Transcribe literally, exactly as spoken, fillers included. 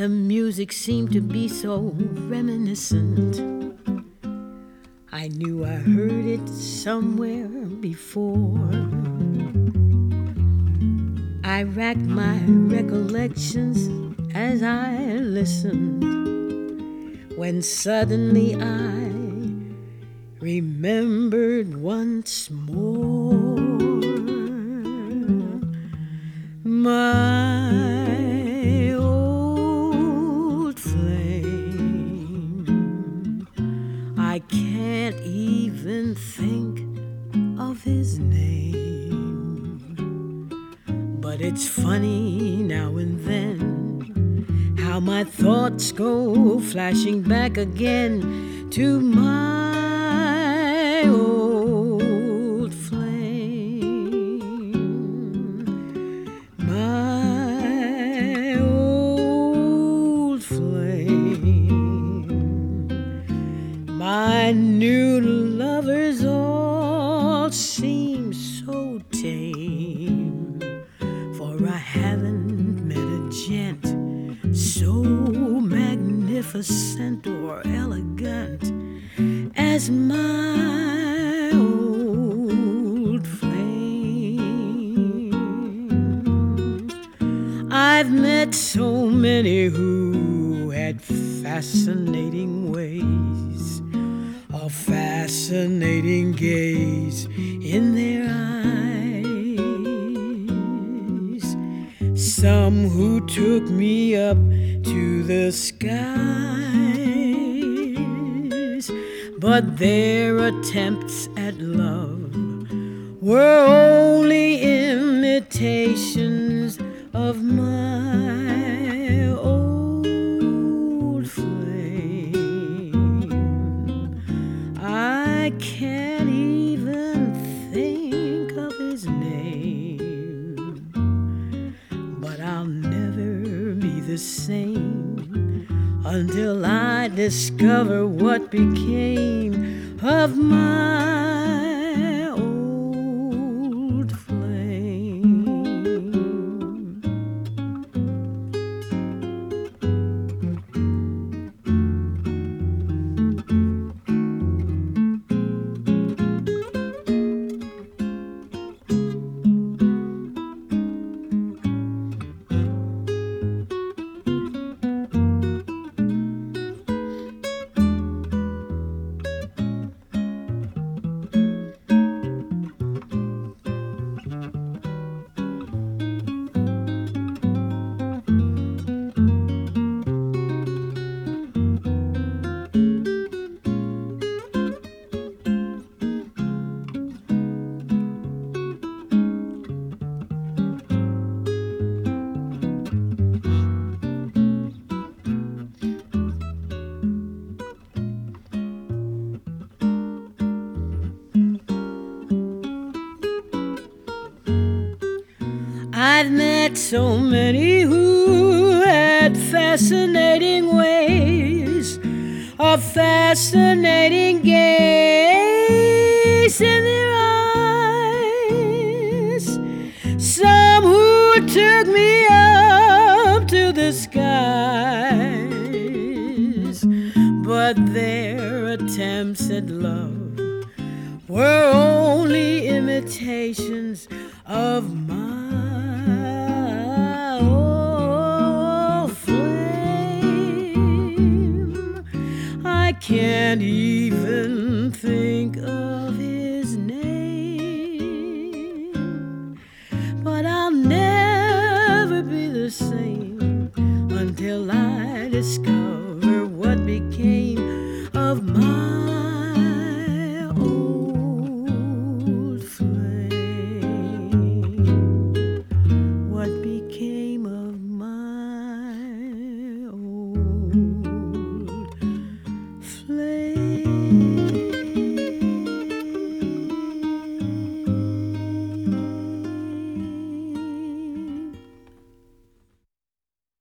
The music seemed to be so reminiscent. I knew I heard it somewhere before. I racked my recollections as I listened, when suddenly I remembered once more my old flame. I can't even think of his name, but it's funny now and then how my thoughts go flashing back again to my old flame. My old flame. My new lovers all seem so tame, for I haven't met a gent so magnificent or elegant as my old flame. I've met so many who had fascinating ways, a fascinating gaze in their eyes. Some who took me up to the skies, but their attempts at love were only imitations of my old flame. I can't even think of his name, but I'll never be the same until I discover what became of my old flame. I've met so many who had fascinating ways, a fascinating gaze in their eyes. Some who took me up to the skies, but their attempts at love were only imitations of my old flame. I can't even think of his name, but I'll never be the same until I discover